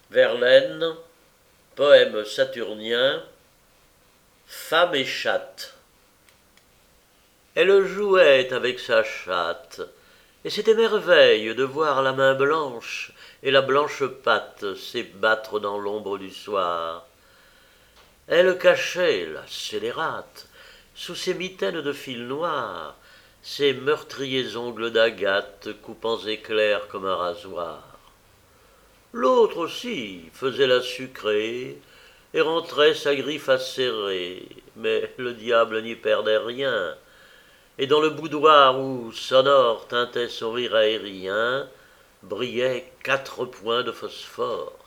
Verlaine, poème saturnien, Femme et chatte. Elle jouait avec sa chatte, et c'était merveille de voir la main blanche et la blanche patte s'ébattre dans l'ombre du soir. Elle cachait, la scélérate, sous ses mitaines de fil noir, ses meurtriers ongles d'agate coupant éclairs comme un rasoir. L'autre aussi faisait la sucrée et rentrait sa griffe acérée, mais le diable n'y perdait rien, et dans le boudoir où, sonore, tintait son rire aérien, brillaient 4 points de phosphore.